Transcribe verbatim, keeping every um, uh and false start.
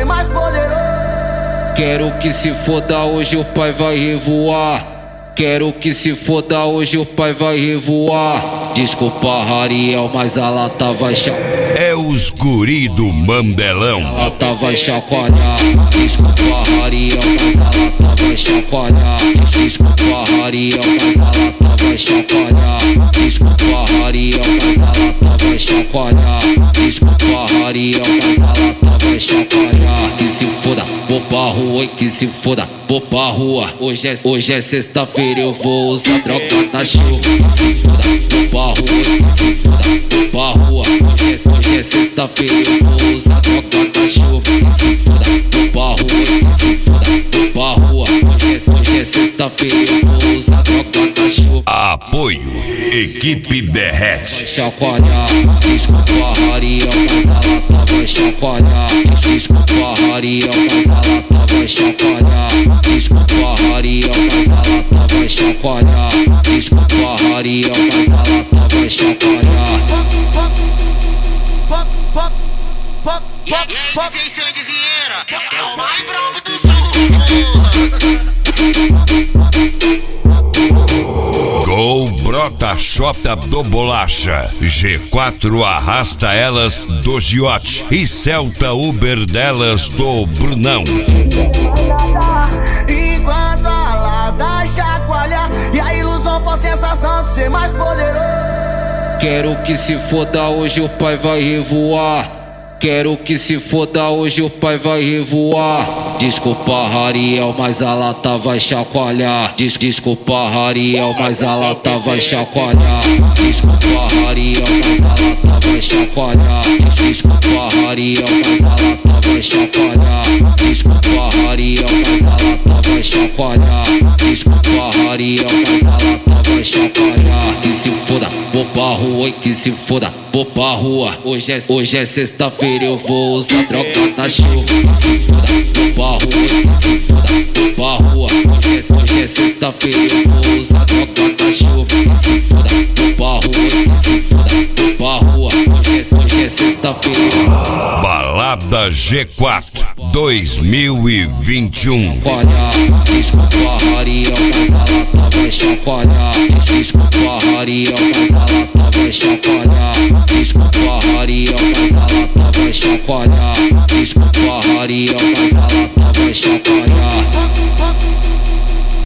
ser mais poderoso. Quero que se foda, hoje o pai vai revoar. Quero que se foda, hoje o pai vai revoar. Desculpa, Rariel, mas a lata vai chacoalhar. É os guri do Mandelão. A lata vai chacoalhar. Desculpa, Rariel, mas a lata vai chacoalhar. Desculpa, Rariel, mas a lata vai chacoalhar. Desculpa, Rariel, mas a lata vai chacoalhar. Desculpa, Rariel, mas a lata vai chacoalhar. Que se foda, vou pra rua e que se foda, vou pra rua. Hoje é, hoje é sexta-feira, eu vou usar droga na chuva. Que se foda, vou pra rua e que se foda, vou pra rua. Hoje é, hoje é sexta-feira, eu vou usar droga na chuva. Que se foda, vou pra rua e que se foda, vou pra rua. Hoje é, hoje é sexta-feira, eu vou usar droga na chuva. Apoio Equipe Derrete. Chacoalhar, desculpa, Rariel, mas a lata vai chacoalhar. Desculpa, Rariel, mas a lata vai chacoalhar. Desculpa, Rariel, mas a lata vai chacoalhar. Desculpa, Rariel, mas a lata vai chacoalhar. E a grande extensão de Vieira é o mais brabo do sul. Gol brota Xota do Bolacha. G quatro arrasta elas do Giote. E Celta Uber delas do Brunão. Enquanto a lata chacoalha e a ilusão for sensação de ser mais poderoso. Quero que se foda, hoje o pai vai revoar. Quero que se foda, hoje o pai vai revoar. Desculpa, Rariel, mas a lata vai chacoalhar. Des Desculpa, Rariel, mas a lata vai chacoalhar. Desculpa, Rariel, mas a lata vai chacoalhar. Des Desculpa, Rariel, mas a lata vai chacoalhar. Desculpa, Rariel, mas a lata vai chacoalhar. Desculpa, Rariel, mas a lata vai chacoalhar. Que se foda, vou pra rua e que se foda, vou pra rua. Hoje é, hoje é sexta-feira, eu vou usar droga na chuva. Que se foda, vou pra rua e que se foda, vou pra rua. Hoje é, hoje é sexta-feira, eu vou usar droga na chuva. Que se foda, vou pra rua e que se foda, vou pra rua. Hoje é, hoje é sexta-feira. Balada G quatro dois mil e vinte e um. Chacoalhar, desculpa, Rariel, mas a lata vai chacoalhar. Desculpa, Rariel, mas a lata vai chacoalhar. Desculpa, Rariel, mas a lata vai chacoalhar. Desculpa, Rariel, mas a lata vai chacoalhar.